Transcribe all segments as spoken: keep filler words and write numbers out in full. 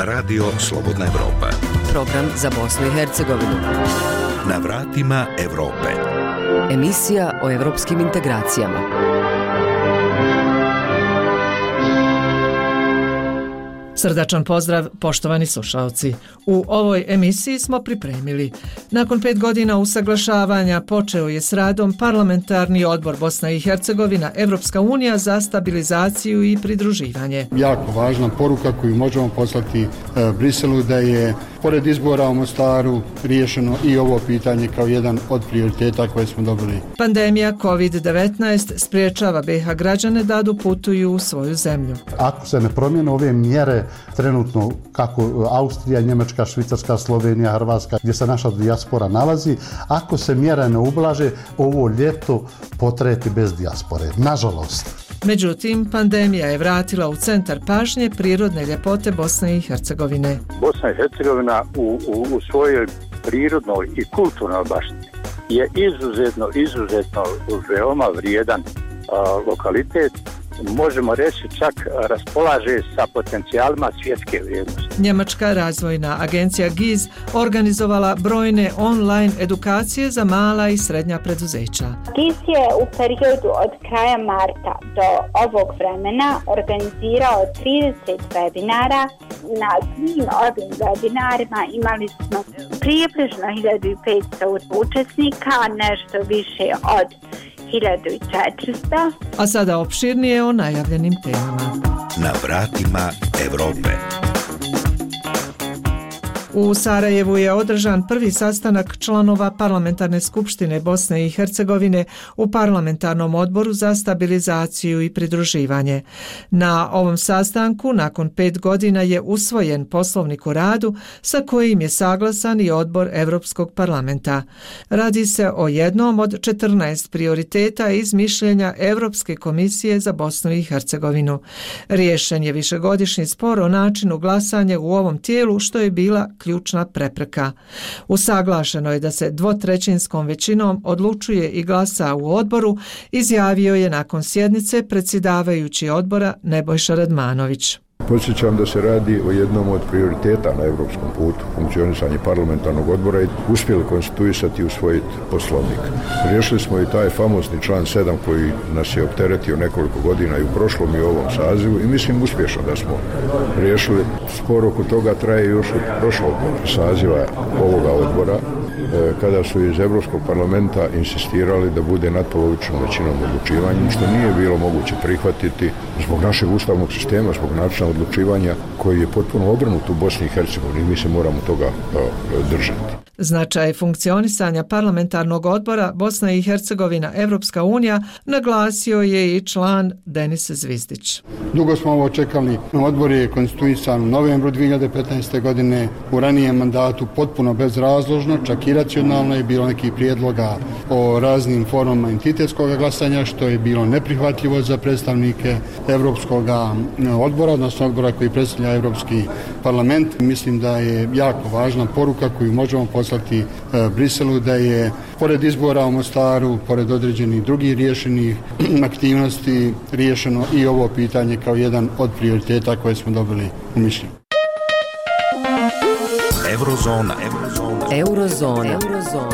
Radio Slobodna Evropa. Program za Bosnu i Hercegovinu. Na vratima Evrope. Emisija o evropskim integracijama. Srdačan pozdrav, poštovani slušalci. U ovoj emisiji smo pripremili. Nakon pet godina usaglašavanja počeo je s radom Parlamentarni odbor Bosna i Hercegovina, Evropska unija za stabilizaciju i pridruživanje. Jako važna poruka koju možemo poslati e, Briselu da je pored izbora u Mostaru riješeno i ovo pitanje kao jedan od prioriteta koje smo dobili. Pandemija kovid devetnaest spriječava B i H građane da putuju u svoju zemlju. Ako se ne promijene ove mjere trenutno kako Austrija, Njemačka, Švicarska, Slovenija, Hrvatska, gdje se naša dijaspora nalazi, ako se mjere ne ublaže, ovo ljeto potreti bez dijaspore. Nažalost. Međutim, pandemija je vratila u centar pažnje prirodne ljepote Bosne i Hercegovine. Bosna i Hercegovina u, u, u svojoj prirodnoj i kulturnoj baštini je izuzetno, izuzetno veoma vrijedan a, lokalitet. Možemo reći čak raspolaže sa potencijalima svjetske vrijednosti. Njemačka razvojna agencija G I Z organizovala brojne online edukacije za mala i srednja preduzeća. G I Z je u periodu od kraja marta do ovog vremena organizirao trideset webinara. Na svim ovim webinarima imali smo približno hiljadu petsto učesnika, nešto više od hiljadu četiristo. A sada opširnije o najavljenim temama. Na vratima Evrope. U Sarajevu je održan prvi sastanak članova Parlamentarne skupštine Bosne i Hercegovine u Parlamentarnom odboru za stabilizaciju i pridruživanje. Na ovom sastanku nakon pet godina je usvojen poslovnik o radu sa kojim je saglasan i odbor Europskog parlamenta. Radi se o jednom od četrnaest prioriteta iz mišljenja Europske komisije za Bosnu i Hercegovinu. Riješen je višegodišnji spor o načinu glasanja u ovom tijelu, što je bila ključna prepreka. Usaglašeno je da se dvotrećinskom većinom odlučuje i glasa u odboru, izjavio je nakon sjednice predsjedavajući odbora Nebojša Radmanović. Podsjećam da se radi o jednom od prioriteta na europskom putu funkcionisanje parlamentarnog odbora i uspjeli konstituisati i usvojiti poslovnik. Riješili smo i taj famozni član sedam koji nas je opteretio nekoliko godina i u prošlom i u ovom sazivu i mislim uspješno da smo riješili. Spor oko toga traje još od prošlog saziva ovoga odbora kada su iz Europskog parlamenta insistirali da bude natpolovičnom većinom odlučivanjem, što nije bilo moguće prihvatiti zbog našeg ustavnog sistema, zbog načina odlučivanja koji je potpuno obrnut u Bosni i Hercegovini i mi se moramo toga držati. Značaj funkcionisanja parlamentarnog odbora Bosna i Hercegovina Evropska unija naglasio je i član Denis Zvizdić. Dugo smo ovo čekali. Odbor je konstituisan u novembru dvije hiljade petnaeste. godine. U ranijem mandatu potpuno bezrazložno, čak i racionalno je bilo nekih prijedloga o raznim formama entitetskog glasanja, što je bilo neprihvatljivo za predstavnike Evropskog odbora, odnosno odbora koji predstavlja Evropski parlament. Mislim da je jako važna poruka koju možemo poslati Briselu da je pored izbora u Mostaru, pored određenih drugih riješenih aktivnosti, riješeno i ovo pitanje kao jedan od prioriteta koje smo dobili u mišljenju. Eurozona. Eurozona. Eurozona. Eurozona.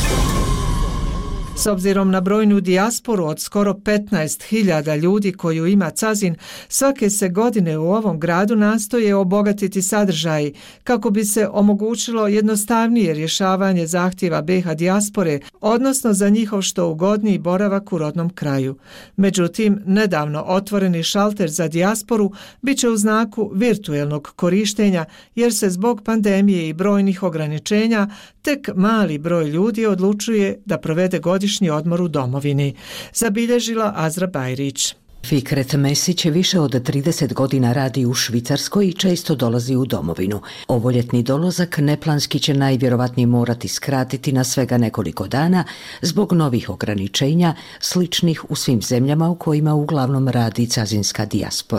S obzirom na brojnu dijasporu od skoro petnaest hiljada ljudi koju ima Cazin, svake se godine u ovom gradu nastoje obogatiti sadržaj kako bi se omogućilo jednostavnije rješavanje zahtjeva B i H dijaspore, odnosno za njihov što ugodniji boravak u rodnom kraju. Međutim, nedavno otvoreni šalter za dijasporu bit će u znaku virtuelnog korištenja jer se zbog pandemije i brojnih ograničenja tek mali broj ljudi odlučuje da provede godišnji odmor u domovini, zabilježila Azra Bajrić. Fikret Mesić više od trideset godina radi u Švicarskoj i često dolazi u domovinu. Ovoljetni dolazak neplanski će najvjerovatnije morati skratiti na svega nekoliko dana zbog novih ograničenja sličnih u svim zemljama u kojima uglavnom radi cazinska dijaspora.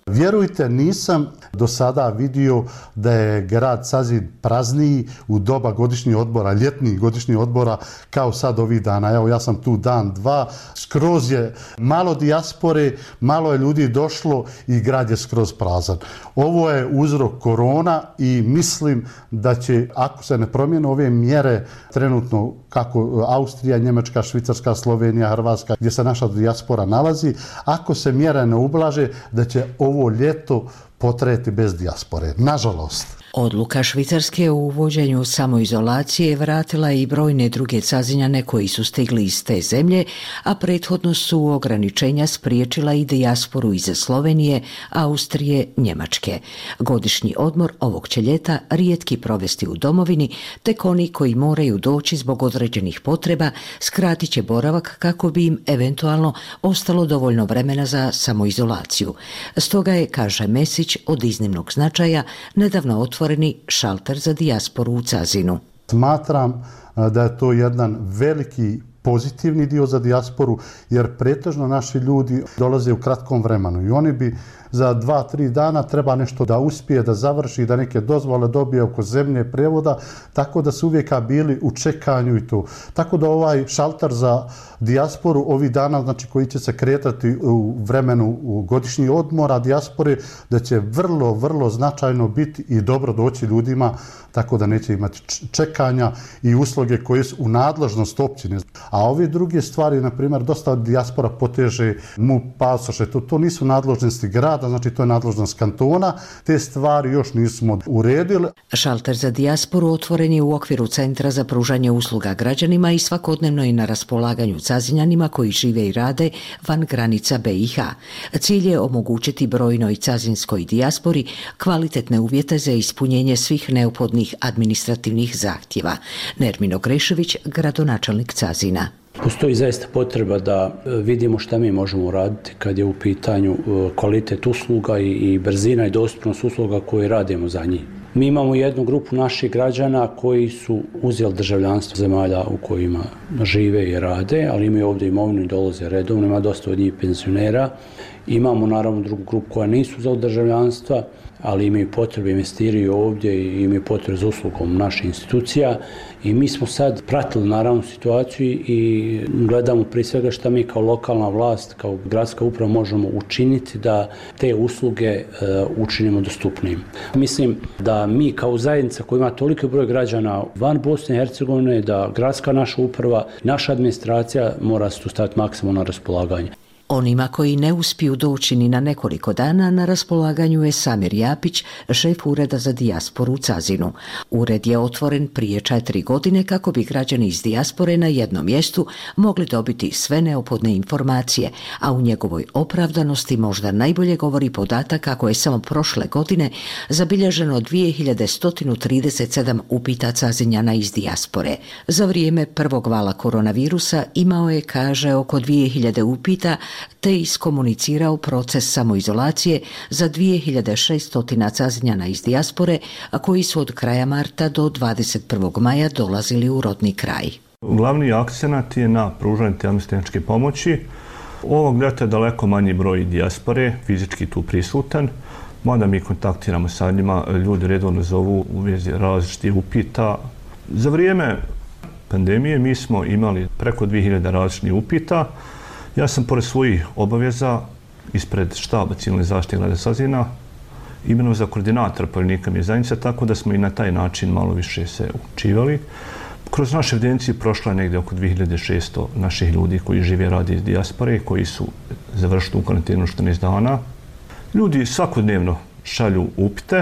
Vjerujte, nisam do sada vidio da je grad Sazin prazniji u doba godišnjih odbora, ljetnih godišnjih odbora, kao sad ovih dana. Evo, ja sam tu dan, dva, skroz je malo dijaspore, malo je ljudi došlo i grad je skroz prazan. Ovo je uzrok korona i mislim da će, ako se ne promijene ove mjere trenutno kako Austrija, Njemačka, Švicarska, Slovenija, Hrvatska, gdje se naša dijaspora nalazi, ako se mjere ne ublaže, da će ovo ljeto potrajati bez dijaspore. Nažalost. Odluka Švicarske o uvođenju samoizolacije vratila i brojne druge Cazinjane koji su stigli iz te zemlje, a prethodno su ograničenja spriječila i dijasporu iz Slovenije, Austrije, Njemačke. Godišnji odmor ovog će ljeta rijetki provesti u domovini, tek oni koji moraju doći zbog određenih potreba skratit će boravak kako bi im eventualno ostalo dovoljno vremena za samoizolaciju. Stoga je, kaže Mesić, od iznimnog značaja nedavno otvoreni šalter za dijasporu u Cazinu. Smatram da je to jedan veliki pozitivni dio za dijasporu, jer pretežno naši ljudi dolaze u kratkom vremenu i oni bi za dva, tri dana treba nešto da uspije, da završi, da neke dozvole dobije oko zemlje prevoda, tako da su uvijek bili u čekanju i to. Tako da ovaj šalter za dijasporu ovih dana, znači koji će se kretati u vremenu u godišnji odmora dijaspore, da će vrlo, vrlo značajno biti i dobro doći ljudima, tako da neće imati čekanja i usluge koje su u nadležnost općine. A ove druge stvari, na primjer, dosta dijaspora poteže MUP, pasoše, to, to nisu nadležnosti grada, znači to je nadležnost kantona, te stvari još nismo uredili. Šalter za dijasporu otvoren je u okviru Centra za pružanje usluga građanima i svakodnevno je na raspolaganju Cazinjanima koji žive i rade van granica be i ha. Cilj je omogućiti brojnoj cazinskoj dijaspori kvalitetne uvjete za ispunjenje svih neophodnih administrativnih zahtjeva. Nermino Grešević, gradonačelnik Cazina. Postoji zaista potreba da vidimo šta mi možemo uraditi kad je u pitanju kvalitet usluga i brzina i dostupnost usluga koje radimo za njih. Mi imamo jednu grupu naših građana koji su uzeli državljanstvo zemalja u kojima žive i rade, ali imaju ovdje imovinu i dolaze redovno, ima dosta od njih penzionera. Imamo naravno drugu grupu koja nisu uzeli državljanstva, ali imaju potrebe, investiraju ovdje i imaju potrebe za uslugom naših institucija. I mi smo sad pratili naravno situaciju i gledamo prije svega šta mi kao lokalna vlast, kao gradska uprava možemo učiniti da te usluge uh, učinimo dostupnijim. Mislim da mi kao zajednica koja ima toliki broj građana van Bosne i Hercegovine, da gradska naša uprava, naša administracija mora se tu staviti maksimalno na raspolaganje. Onima koji ne uspiju doći ni na nekoliko dana, na raspolaganju je Samir Japić, šef Ureda za dijasporu u Cazinu. Ured je otvoren prije četiri godine kako bi građani iz dijaspore na jednom mjestu mogli dobiti sve neophodne informacije, a u njegovoj opravdanosti možda najbolje govori podatak kako je samo prošle godine zabilježeno dvije hiljade sto trideset sedam upita Cazinjana iz dijaspore. Za vrijeme prvog vala koronavirusa imao je, kaže, oko dvije hiljade upita, te iskomunicirao proces samoizolacije za dvije hiljade šesto Cazinjana iz dijaspore, a koji su od kraja marta do dvadeset prvog maja dolazili u rodni kraj. Glavni akcenat je na pružanju tehničke pomoći. Ovog ljeta je daleko manji broj dijaspore, fizički tu prisutan, mada mi kontaktiramo sa njima, ljudi redovno zovu u vezi različitih upita. Za vrijeme pandemije mi smo imali preko dvije hiljade različitih upita. Ja sam pored svojih obaveza ispred štaba civilne zaštite grada Cazina imenovan za koordinatora povjerenika mi zajednice, tako da smo i na taj način malo više se učivali. Kroz naše evidencije prošlo je negdje oko dvije hiljade šesto naših ljudi koji žive i rade iz dijaspore, koji su završili u karantenu četrnaest dana. Ljudi svakodnevno šalju upite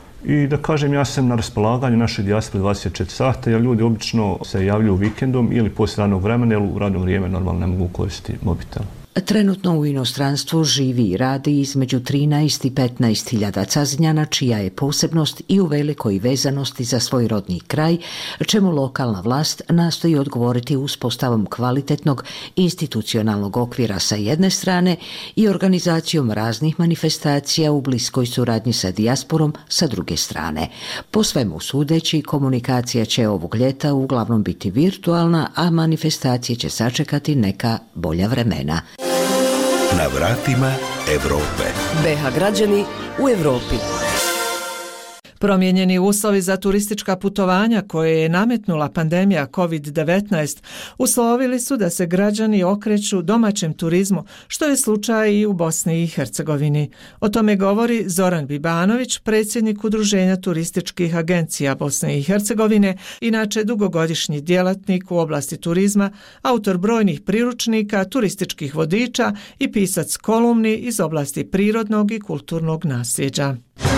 i da kažem, ja sam na raspolaganju naše dijaspore dvadeset četiri sata, jer ljudi obično se javljaju vikendom ili poslije radnog vremena, jer u radno vrijeme normalno ne mogu koristiti mobitel. Trenutno u inostranstvu živi i radi između trinaest i petnaest hiljada Cazinjana, čija je posebnost i u velikoj vezanosti za svoj rodni kraj, čemu lokalna vlast nastoji odgovoriti uspostavom kvalitetnog institucionalnog okvira sa jedne strane i organizacijom raznih manifestacija u bliskoj suradnji sa dijasporom sa druge strane. Po svemu sudeći, komunikacija će ovog ljeta uglavnom biti virtualna, a manifestacije će sačekati neka bolja vremena. Na vratima Evrope. be ha građani u Evropi. Promijenjeni uslovi za turistička putovanja koje je nametnula pandemija kovid devetnaest uslovili su da se građani okreću domaćem turizmu, što je slučaj i u Bosni i Hercegovini. O tome govori Zoran Bibanović, predsjednik Udruženja turističkih agencija Bosne i Hercegovine, inače dugogodišnji djelatnik u oblasti turizma, autor brojnih priručnika, turističkih vodiča i pisac kolumni iz oblasti prirodnog i kulturnog nasljeđa.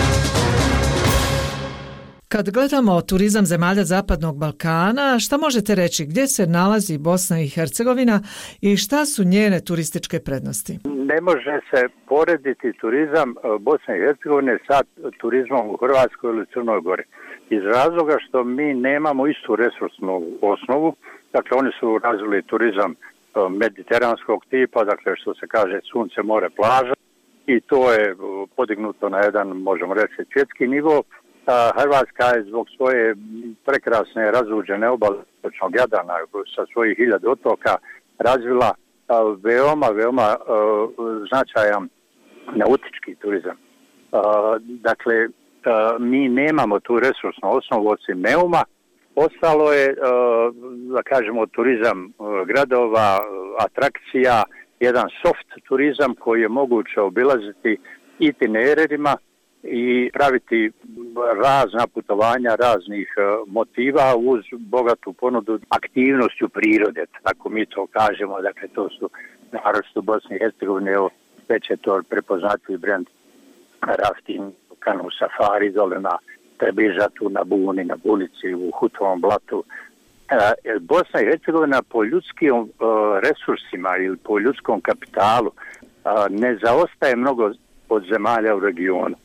Kad gledamo turizam zemalja Zapadnog Balkana, šta možete reći, gdje se nalazi Bosna i Hercegovina i šta su njene turističke prednosti? Ne može se porediti turizam Bosne i Hercegovine sa turizmom u Hrvatskoj ili Crnoj Gori. Iz razloga što mi nemamo istu resursnu osnovu, dakle oni su razvili turizam mediteranskog tipa, dakle što se kaže sunce, more, plaža, i to je podignuto na jedan, možemo reći, svjetski nivo. Hrvatska je zbog svoje prekrasne razuđene obale istočnog Jadrana sa svojih hiljada otoka razvila veoma, veoma značajan nautički turizam. Dakle, mi nemamo tu resursnu osnovu osim Neuma. Ostalo je, da kažemo, turizam gradova, atrakcija, jedan soft turizam koji je moguće obilaziti itinerarima i praviti razna putovanja raznih motiva uz bogatu ponudu aktivnošću prirode, tako mi to kažemo. Dakle, to su naročito u Bosni i Hercegovini, evo, već je to prepoznatljiv brend rafting, kanu safari dole na Trebižatu, na Buni, na Bunici, u Hutovom blatu. E, Bosna i Hercegovina po ljudskim resursima ili po ljudskom kapitalu ne zaostaje mnogo od zemalja u regionu.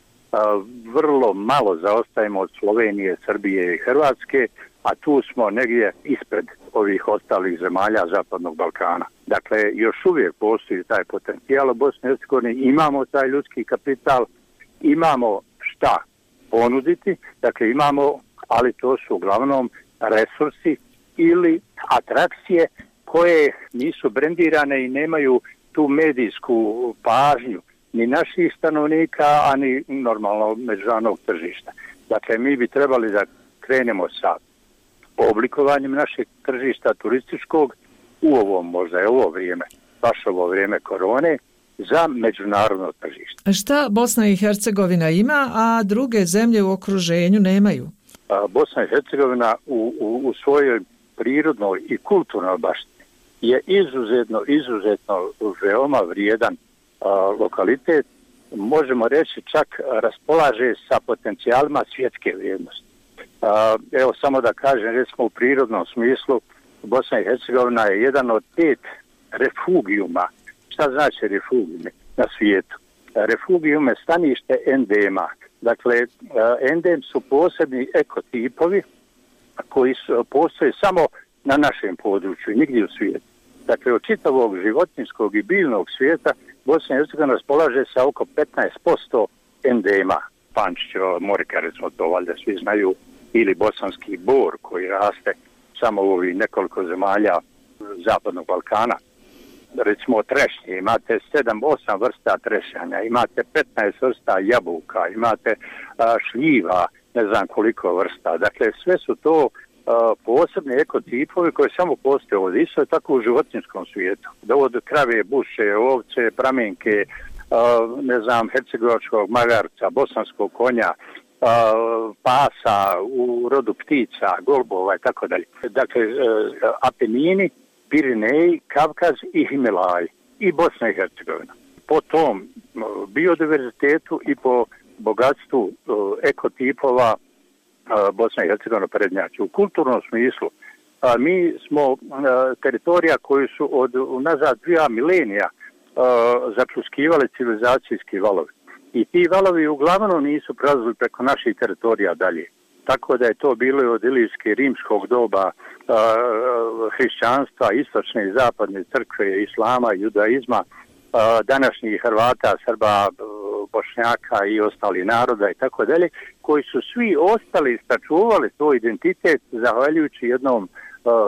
Vrlo malo zaostajemo od Slovenije, Srbije i Hrvatske, a tu smo negdje ispred ovih ostalih zemalja Zapadnog Balkana. Dakle, još uvijek postoji taj potencijal u Bosni i Hercegovini, imamo taj ljudski kapital, imamo šta ponuditi, dakle imamo, ali to su uglavnom resursi ili atrakcije koje nisu brendirane i nemaju tu medijsku pažnju ni naših stanovnika, a ni normalno međunarodnog tržišta. Dakle, mi bi trebali da krenemo sa oblikovanjem našeg tržišta turističkog u ovom, možda je ovo vrijeme, baš ovo vrijeme korone, za međunarodno tržište. Šta Bosna i Hercegovina ima, a druge zemlje u okruženju nemaju? Bosna i Hercegovina u, u, u svojoj prirodnoj i kulturnoj baštini je izuzetno, izuzetno veoma vrijedan lokalitet, možemo reći čak raspolaže sa potencijalima svjetske vrijednosti. Evo samo da kažem, recimo u prirodnom smislu, Bosna i Hercegovina je jedan od pet refugijuma. Šta znači refugijum na svijetu? Refugijum je stanište endema. Dakle, endem su posebni ekotipovi koji su, postoje samo na našem području, nigdje u svijetu. Dakle, od čitavog životinjskog i biljnog svijeta Bosna i Hercegovina raspolaže sa oko petnaest posto endema. Pančićeva morika, recimo, to valjda svi znaju, ili bosanski bor koji raste samo u ovih nekoliko zemalja Zapadnog Balkana. Recimo trešnje, imate sedam osam vrsta trešanja, imate petnaest vrsta jabuka, imate a, šljiva, ne znam koliko vrsta. Dakle, sve su to a, posebni ekotipovi koji samo postoje ovdje. Isto je tako u životinjskom svijetu. Od krave, buše, ovce, pramenke, a, ne znam, hercegovačkog magarca, bosanskog konja, a, pasa u rodu ptica, golbova i tako dalje. Dakle, a, Apenini, Pirineji, Kavkaz i Himalaji i Bosna i Hercegovina. Po tom biodiverzitetu i po bogatstvu ekotipova Bosna i Hercegovina prednjači. U kulturnom smislu mi smo teritorija koju su od unazad dva milenija začuskivali civilizacijski valovi. I ti valovi uglavnom nisu prelazili preko naših teritorija dalje. Tako da je to bilo od ilijske rimskog doba, hrišćanstva, istočne i zapadne crkve, islama, judaizma, današnjih Hrvata, Srba, Bošnjaka i ostali naroda i tako dalje, koji su svi ostali sačuvali svoj identitet zahvaljujući jednom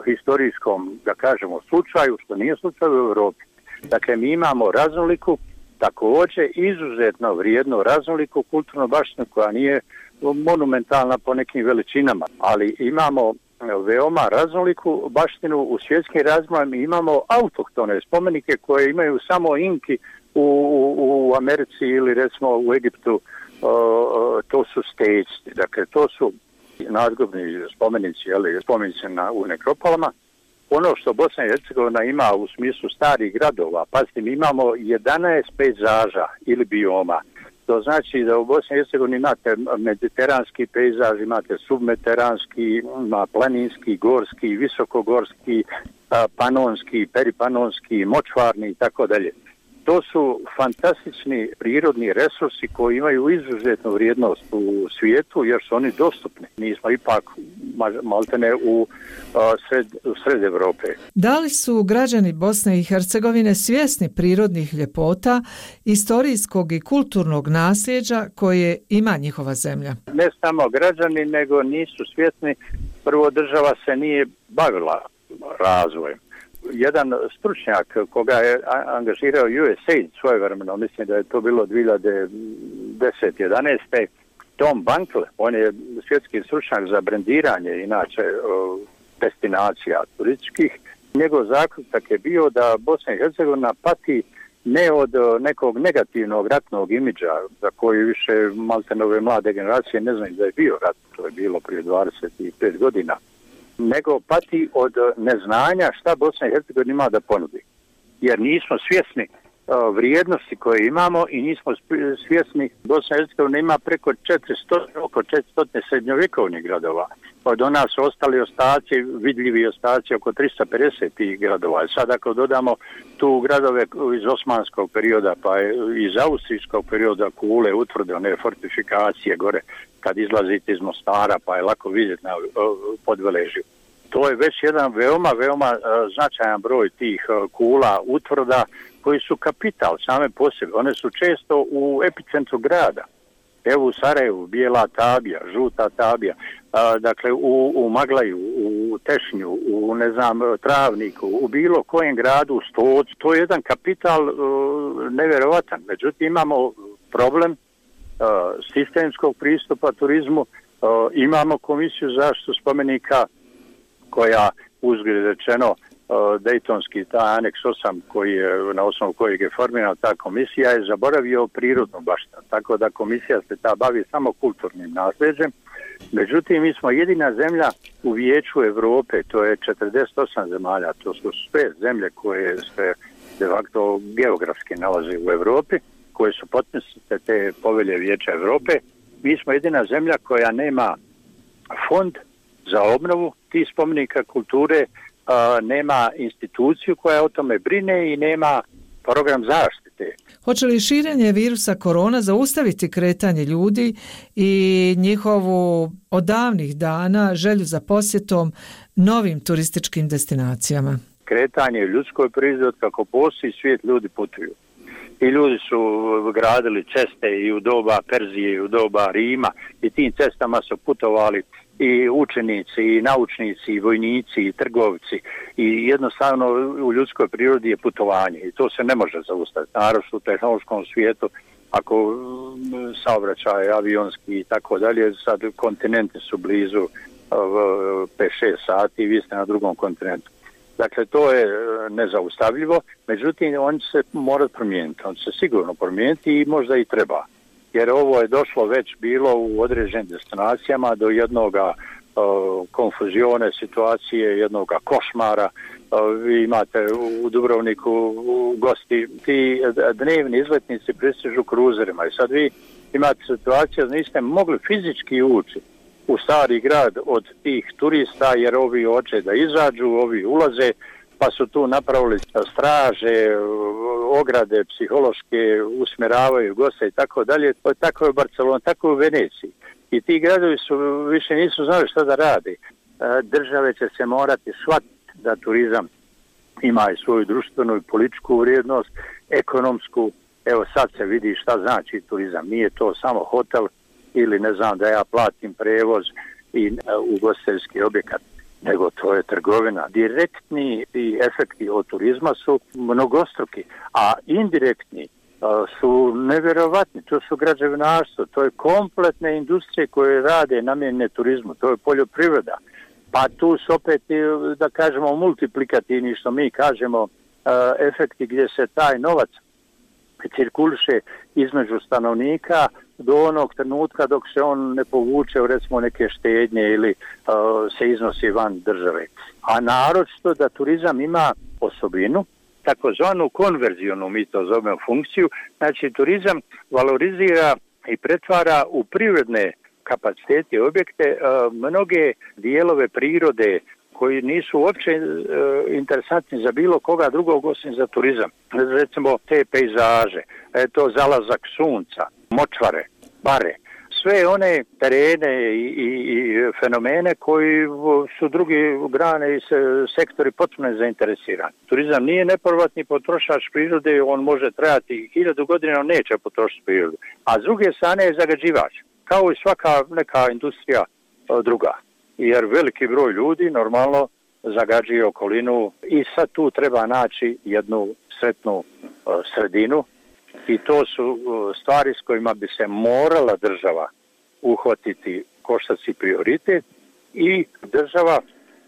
historijskom, da kažemo, slučaju, što nije slučaj u Europi. Dakle, mi imamo raznoliku također izuzetno vrijedno raznoliku kulturnu baštinu koja nije monumentalna po nekim veličinama, ali imamo veoma raznoliku baštinu u svjetskim razmjerima. Imamo autohtone spomenike koje imaju samo Inki u, u, u Americi ili recimo u Egiptu, uh, to su stejci, dakle to su nadgrobni spomenici, ali spomenici na, u nekropolama. Ono što Bosna i Hercegovina ima u smislu starih gradova, pazite, mi imamo jedanaest pejzaža ili bioma. To znači da u Bosni i Hercegovini imate mediteranski pejzaž, imate submediteranski, planinski, gorski, visokogorski, panonski, peripanonski, močvarni i tako dalje. To su fantastični prirodni resursi koji imaju izuzetnu vrijednost u svijetu jer su oni dostupni. Mi smo ipak maltene u sred, u sred Evrope. Da li su građani Bosne i Hercegovine svjesni prirodnih ljepota, istorijskog i kulturnog nasljeđa koje ima njihova zemlja? Ne samo građani, nego nisu svjesni. Prvo, država se nije bavila razvojem. Jedan stručnjak koga je angažirao U S A I D svojevremeno, mislim da je to bilo dvije hiljade deset jedanaeste. Tom Bankle, on je svjetski stručnjak za brendiranje, inače destinacija turističkih. Njegov zaključak je bio da Bosna i Hercegovina pati ne od nekog negativnog ratnog imidža za koji više maltenove mlade generacije ne znaju da je bio rat, to je bilo prije dvadeset pet godina, nego pati od neznanja šta Bosna i Hercegovina ima da ponudi. Jer nismo svjesni uh, vrijednosti koje imamo i nismo svjesni, Bosna i Hercegovina ima preko četiristo, oko četiristo srednjovjekovnih gradova. Od nas su ostali ostaci, vidljivi ostaci oko tristo pedeset gradova. Sad ako dodamo tu gradove iz osmanskog perioda, pa iz austrijskog perioda, Kule, utvrde, one fortifikacije gore, kad izlazite iz Mostara, pa je lako vidjeti na Podveležju. To je već jedan veoma, veoma značajan broj tih kula, utvrda, koji su kapital same po sebi. One su često u epicentru grada. Evo u Sarajevu, bijela tabija, žuta tabija, a, dakle u, u Maglaju, u Tešnju, u ne znam, Travniku, u bilo kojem gradu, u Stocu. To je jedan kapital uh, nevjerovatan. Međutim, imamo problem uh, sistemskog pristupa turizmu, uh, imamo komisiju zaštitu spomenika koja, uzgled rečeno, Dejtonski, ta aneks osam koji je, na osnovu kojeg je formirana ta komisija, je zaboravio prirodnu baštinu. Tako da komisija se ta bavi samo kulturnim nasljeđem. Međutim, mi smo jedina zemlja u Vijeću Europe, to je četrdeset osam zemalja, to su sve zemlje koje se de facto geografski nalaze u Europi, koje su potpisnice te povelje Vijeća Europe. Mi smo jedina zemlja koja nema fond za obnovu tih spomenika kulture, Uh, nema instituciju koja o tome brine i nema program zaštite. Hoće li širenje virusa korona zaustaviti kretanje ljudi i njihovu od davnih dana želju za posjetom novim turističkim destinacijama? Kretanje je ljudskoj prirodi, kako postoji svijet, ljudi putuju. I ljudi su gradili ceste i u doba Perzije i u doba Rima i tim cestama su putovali i učenici, i naučnici, i vojnici, i trgovci. I jednostavno u ljudskoj prirodi je putovanje i to se ne može zaustaviti. Naravno u tehnološkom svijetu, ako saobraćaj avionski i tako dalje, sad kontinenti su blizu pet šest sati i vi ste na drugom kontinentu. Dakle, to je nezaustavljivo, međutim, on će se morati promijeniti. On će se sigurno promijeniti i možda i treba. Jer ovo je došlo već bilo u određenim destinacijama do jednoga uh, konfuzione situacije, jednoga košmara. Uh, vi imate u Dubrovniku u gosti, ti dnevni izletnici pristižu kruzerima i sad vi imate situaciju da niste mogli fizički ući u stari grad od tih turista jer ovi hoće da izađu, ovi ulaze, pa su tu napravili straže, ograde psihološke, usmjeravaju goste i tako dalje. Tako je u Barceloni, tako je u Veneciji. I ti gradovi su više nisu znali šta da rade. Države će se morati shvatiti da turizam ima i svoju društvenu i političku vrijednost, ekonomsku. Evo sad se vidi šta znači turizam. Nije to samo hotel ili ne znam da ja platim prevoz i ugostiteljski objekat, nego to je trgovina. Direktni i efekti od turizma su mnogostruki, a indirektni su nevjerovatni. To su građevinarstvo, to je kompletne industrije koje rade namijenjene turizmu, to je poljoprivreda. Pa tu su opet, da kažemo, multiplikativni, što mi kažemo, efekti gdje se taj novac cirkuliše između stanovnika do onog trenutka dok se on ne povuče u recimo neke štednje ili uh, se iznosi van države. A naročito da turizam ima osobinu, takozvanu konverzijonu, mi to zovemo funkciju, znači turizam valorizira i pretvara u privredne kapacitete i objekte uh, mnoge dijelove prirode koji nisu uopće e, interesantni za bilo koga drugog osim za turizam. Recimo te pejzaže, e, to zalazak sunca, močvare, bare, sve one terene i, i, i fenomene koji su drugi grane i se, sektori potpuno zainteresirani. Turizam nije nepovratni potrošač prirode, on može trajati hiljadu godina, on neće potrošiti prirodu. A s druge strane je zagađivač, kao i svaka neka industrija o, druga. Jer veliki broj ljudi normalno zagađuje okolinu i sad tu treba naći jednu sretnu uh, sredinu i to su uh, stvari s kojima bi se morala država uhvatiti koštac i prioritet i država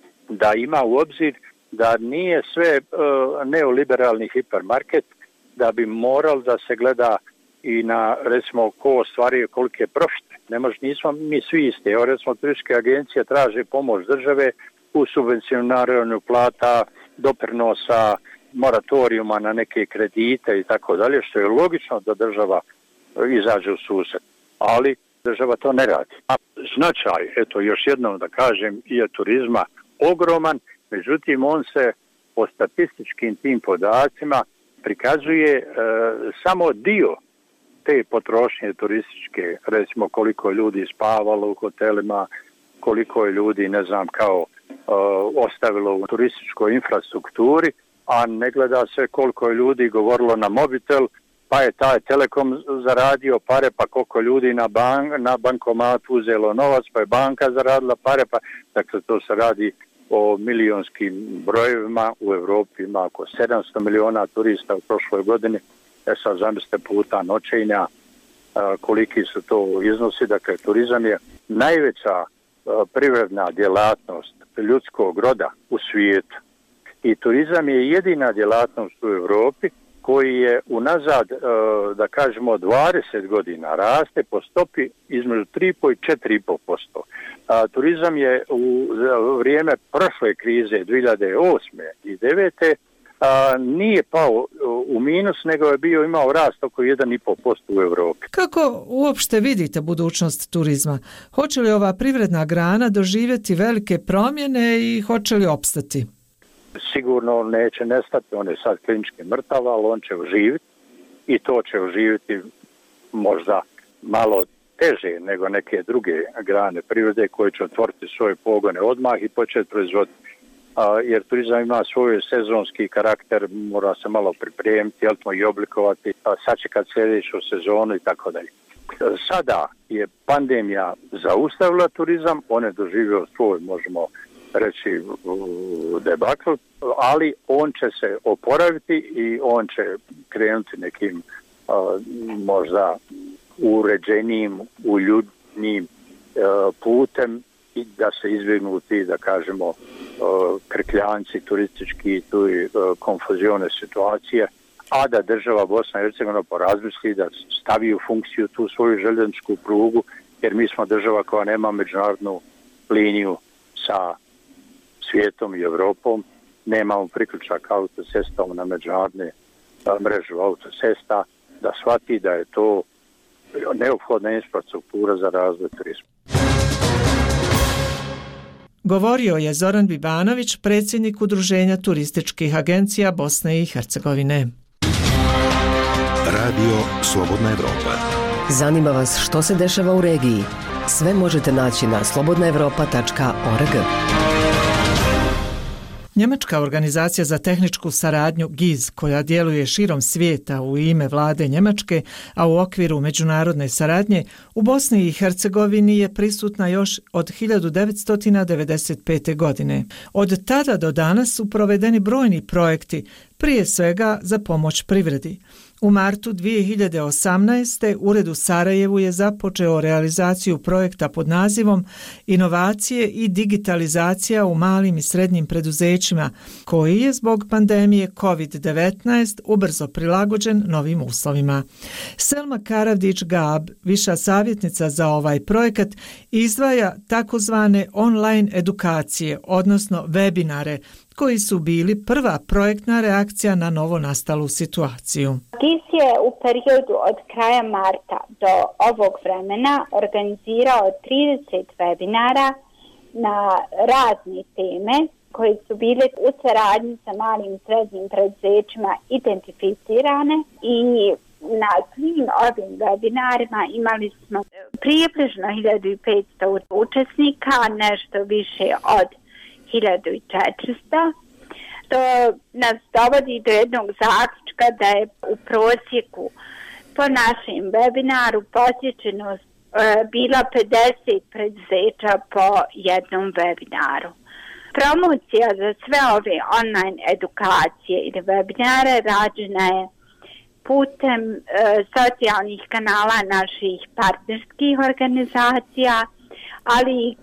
da ima u obzir da nije sve uh, neoliberalni hipermarket, da bi moral da se gleda i na, recimo, ko stvari kolike profite. Ne može, nismo mi svi isti. Evo, recimo, turističke agencije traže pomoć države u subvencioniranju plata, doprinosa, moratorijuma na neke kredite i tako dalje, što je logično da država izađe u susret. Ali država to ne radi. A značaj, eto, još jednom da kažem, je turizma ogroman, međutim, on se po statističkim tim podacima prikazuje e, samo dio te potrošnje turističke, recimo koliko je ljudi spavalo u hotelima, koliko je ljudi, ne znam, kao uh, ostavilo u turističkoj infrastrukturi, a ne gleda se koliko je ljudi govorilo na mobitel, pa je taj Telekom zaradio pare, pa koliko ljudi na, bank, na bankomatu uzelo novac, pa je banka zaradila pare, pa dakle to se radi o milionskim brojevima. U Europi ima oko sedamsto miliona turista u prošloj godini. E sad zamislite puta noćenja, koliki su to iznosi. Dakle, turizam je najveća privredna djelatnost ljudskog roda u svijetu. I turizam je jedina djelatnost u Europi koji je unazad, da kažemo, dvadeset godina raste po stopi između tri i pol i četiri i pol posto. Turizam je u vrijeme prošle krize dvije hiljade osme i devete A, nije pao u minus, nego je bio imao rast oko jedan i pol posto u Europi. Kako uopšte vidite budućnost turizma? Hoće li ova privredna grana doživjeti velike promjene i hoće li opstati? Sigurno neće nestati, on je sad klinički mrtav, ali on će oživiti i to će oživiti možda malo teže nego neke druge grane privrede koje će otvoriti svoje pogone odmah i početi proizvoditi. A, jer turizam ima svoj sezonski karakter, mora se malo pripremiti, jel'mo i oblikovati, a sačekati sljedeću sezonu i tako dalje. Sada je pandemija zaustavila turizam, on je doživio svoj, možemo reći, debakl, ali on će se oporaviti i on će krenuti nekim a, možda uređenijim, uljudnijim a, putem i da se izbjegnu ti, da kažemo, krkljanci turistički i tu i konfuzione situacije, a da država Bosna i Hercegovina porazmisli da stavi u funkciju tu svoju željezničku prugu, jer mi smo država koja nema međunarodnu liniju sa svijetom i Europom, nemamo priključak autocestom na međunarodne mrežu autocesta, da shvati da je to neophodna infrastruktura za razvoj turizma. Govorio je Zoran Bibanović, predsjednik Udruženja turističkih agencija Bosne i Hercegovine. Radio Slobodna Evropa. Zanima vas što se dešava u regiji? Sve možete naći na slobodna evropa tačka org. Njemačka organizacija za tehničku saradnju G I Z, koja djeluje širom svijeta u ime vlade Njemačke, a u okviru međunarodne saradnje, u Bosni i Hercegovini je prisutna još od hiljadu devetsto devedeset pete. godine. Od tada do danas su provedeni brojni projekti, prije svega za pomoć privredi. U martu dvije hiljade osamnaeste. Ured u Sarajevu je započeo realizaciju projekta pod nazivom Inovacije i digitalizacija u malim i srednjim preduzećima, koji je zbog pandemije kovid devetnaest ubrzo prilagođen novim uslovima. Selma Karavdić-Gab, viša savjetnica za ovaj projekat, izdvaja takozvane online edukacije, odnosno webinare, koji su bili prva projektna reakcija na novo nastalu situaciju. GIS je u periodu od kraja marta do ovog vremena organizirao trideset webinara na razne teme koji su bile u saradnji sa malim i srednjim preduzećima identificirane i na svim ovim webinarima imali smo približno hiljadu petsto učesnika, nešto više od hiljadu četiristo, to nas dovodi do jednog zaključka da je u prosjeku po našem webinaru posjećenost e, bila pedeset preduzeća po jednom webinaru. Promocija za sve ove online edukacije ili webinare rađena je putem e, socijalnih kanala naših partnerskih organizacija, ali i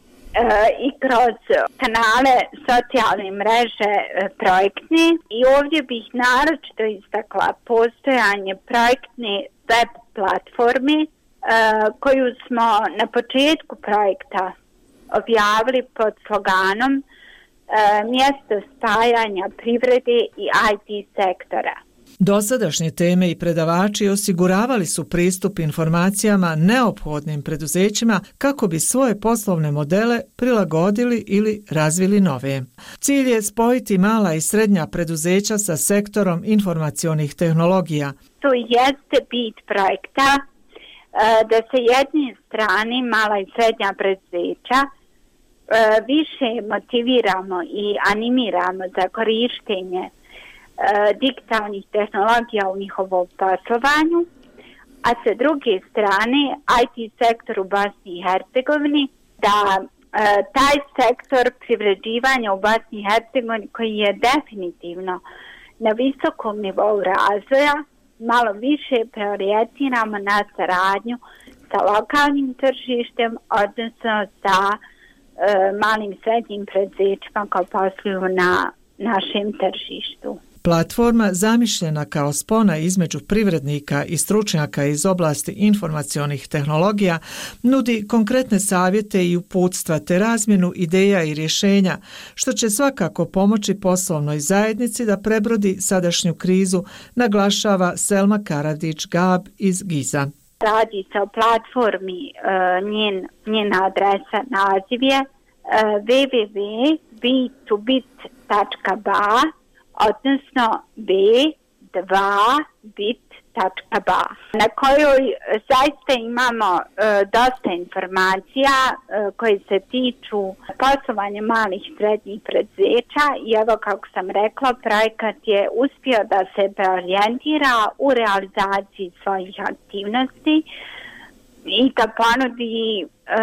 i kroz kanale socijalne mreže projektne. I ovdje bih naročito istakla postojanje projektne web platforme koju smo na početku projekta objavili pod sloganom mjesto spajanja privrede i I T sektora. Dosadašnje teme i predavači osiguravali su pristup informacijama neophodnim preduzećima kako bi svoje poslovne modele prilagodili ili razvili nove. Cilj je spojiti mala i srednja preduzeća sa sektorom informacionih tehnologija. To jeste bit projekta, da se jedne strane mala i srednja preduzeća više motiviramo i animiramo za korištenje digitalnih tehnologija u njihovom poslovanju, a sa druge strane I T sektor u Bosni i Hercegovini, da e, taj sektor privređivanja u Bosni i Hercegovini koji je definitivno na visokom nivou razvoja, malo više preorijentiramo na saradnju sa lokalnim tržištem, odnosno sa e, malim i srednjim preduzećima koji posluju na našem tržištu. Platforma, zamišljena kao spona između privrednika i stručnjaka iz oblasti informacionih tehnologija, nudi konkretne savjete i uputstva te razmjenu ideja i rješenja, što će svakako pomoći poslovnoj zajednici da prebrodi sadašnju krizu, naglašava Selma Karavdić-Gab iz GIS-a. Radi se o platformi, njen, njena adresa, naziv je w w w tačka b to bit tačka b a, odnosno b dva bit tačka b a, na kojoj zaista imamo e, dosta informacija e, koje se tiču poslovanja malih i srednjih preduzeća i evo kako sam rekla, projekat je uspio da se preorijentira u realizaciji svojih aktivnosti i da ponudi e,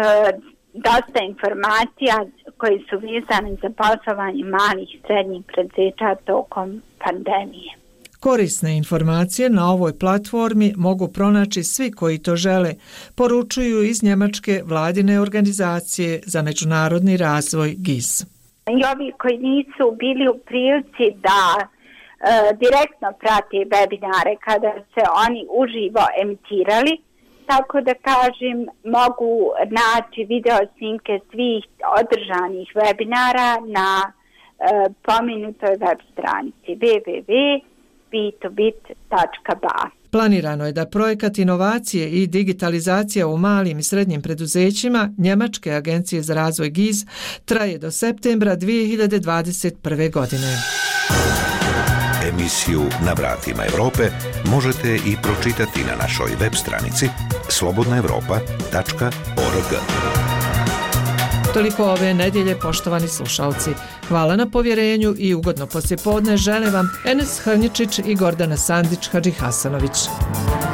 dosta informacija koji su vezani za poslovanje malih i srednjih preduzeća tokom pandemije. Korisne informacije na ovoj platformi mogu pronaći svi koji to žele, poručuju iz njemačke vladine organizacije za međunarodni razvoj GIS. I ovi koji nisu bili u prilici da e, direktno prate webinare kada se oni uživo emitirali, tako da kažem, mogu naći video snimke svih održanih webinara na e, pomenutoj web stranici w w w tačka b to bit tačka b a. Planirano je da projekat inovacije i digitalizacija u malim i srednjim preduzećima Njemačke agencije za razvoj GIS traje do septembra dvije hiljade dvadeset prve. godine. Emisiju Na vratima Europe možete i pročitati na našoj web stranici slobodna europa tačka org. Toliko ove nedjelje, poštovani slušalci. Hvala na povjerenju i ugodno poslijepodne žele vam Enes Hrnjičić i Gordana Sandić Hadžihasanović.